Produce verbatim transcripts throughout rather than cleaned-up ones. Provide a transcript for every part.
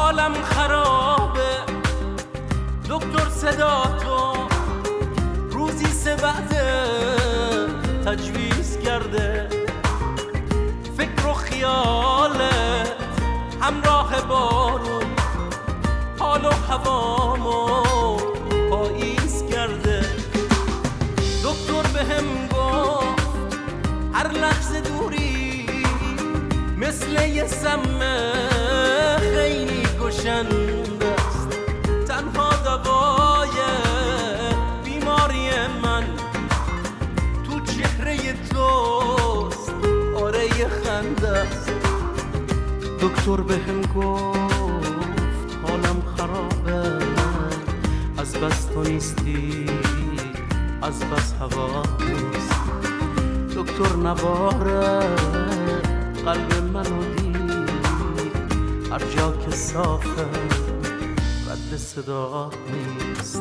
حالم خرابه دکتر صدا تو روزی سه وعده تجویز کرده، فکر و خیالت همراه بارون حال و هوامو پاییز کرده. دکتر بهم گفت هر لحظه دوری مثل یه سمه خیلی کشنده است، تنها دوای بیماری من تو چهره توست، آره یه خنده است. دکتر بهم گفت حالم خرابه از بس تو نیستی، از بس هوا نیست. دکتر نواره قلب منو دید، هر جا که صافه رد صدا نیست.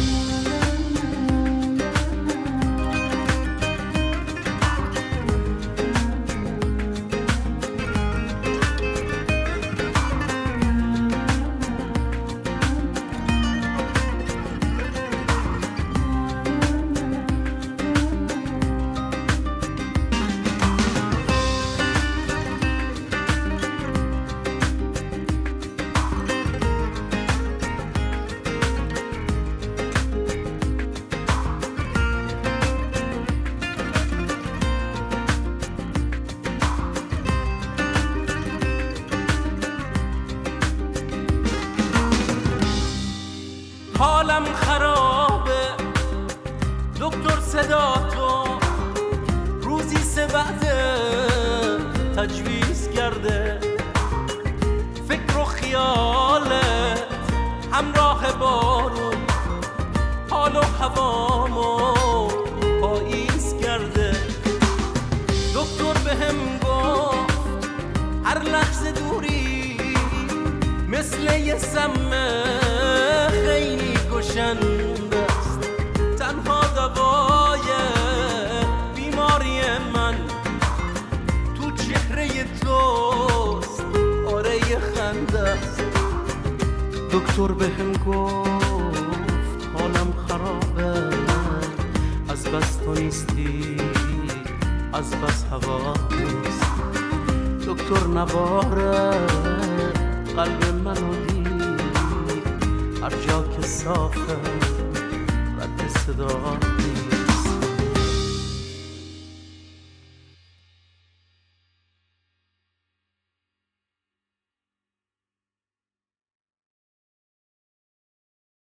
حالم خرابه دکتر صدا تو روزی سه وعده تجویز کرده، فکر و خیالت همراه بارون حال و هوامو پاییز کرده. دکتر بهم گفت هر لحظه دوری مثل یه سمه خیلی کشنده است، تنها دوای بیماری من تو چهره توست، آره یه خنده است. دکتر بهم گفت حالم خرابه از بس تو نیستی، از بس هوا نیست. دکتر نواره قلب منو دید، هر جا که صافه رد صدا